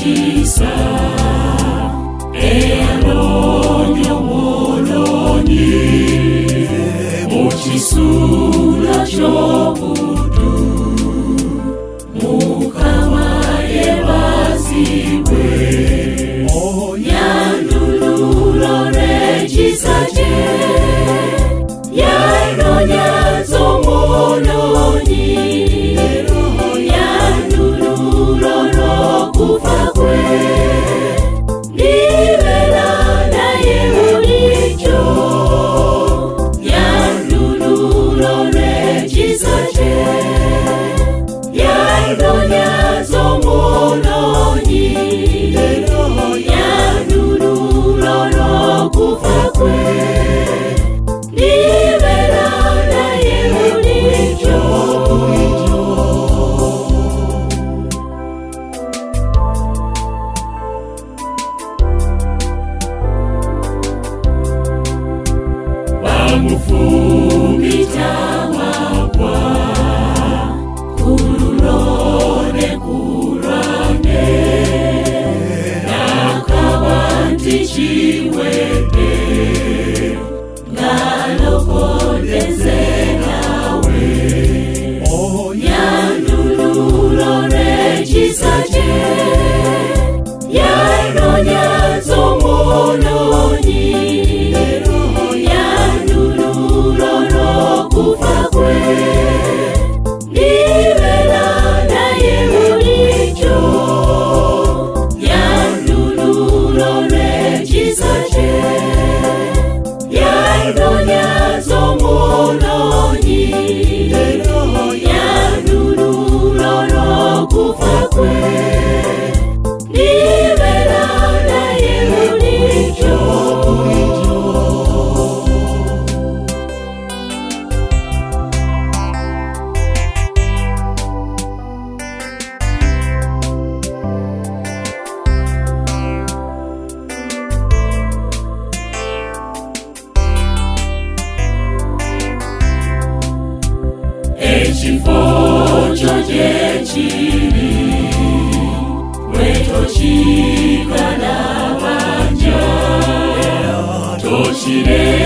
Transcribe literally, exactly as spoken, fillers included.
chisa e alonyo moloni uchisula chobudu mukama yebazibwe yandululo rechisaje yanonya zomoloni yandululo rokufakwe libela naye ulicho yandululo rechisaje yanonya zomoloni yandululo rokufakwe libela naye ulicho. Bamufumita mapwa kululone kurane nakawanti chiwete ngalokondezenawe yandululo rechisaje yanonya zomoloni yandululo rokufakwe libela naye ulicho yandululo rechisaje yanonya zomoloni yandululo rokufakwe libela naye ulicho. Echifo choje chiri weto chikana banja tochire